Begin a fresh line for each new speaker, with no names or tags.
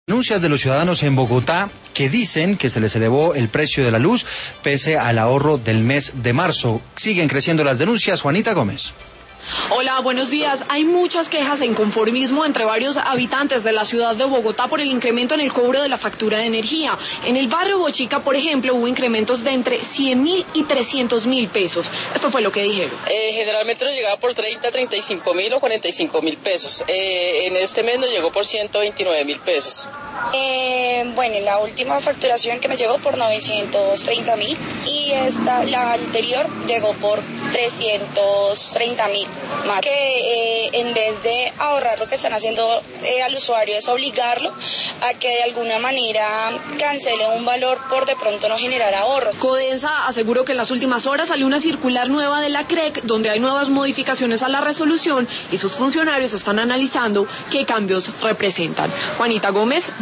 Denuncias de los ciudadanos en Bogotá que dicen que se les elevó el precio de la luz pese al ahorro del mes de marzo. Siguen creciendo las denuncias. Juanita Gómez.
Hola, buenos días. Hay muchas quejas e inconformismo entre varios habitantes de la ciudad de Bogotá por el incremento en el cobro de la factura de energía. En el barrio Bochica, por ejemplo, hubo incrementos de entre 100.000 y 300.000 pesos. Esto fue lo que dijeron.
Generalmente nos llegaba por 30, 35.000 o 45.000 pesos. En este mes nos llegó por 129.000 pesos.
Bueno, la última facturación que me llegó por 930.000 y la anterior llegó por 330.000. Más que en vez de ahorrar, lo que están haciendo al usuario es obligarlo a que de alguna manera cancele un valor por de pronto no generar ahorros.
Codensa aseguró que en las últimas horas salió una circular nueva de la CREC donde hay nuevas modificaciones a la resolución y sus funcionarios están analizando qué cambios representan. Juanita Gómez.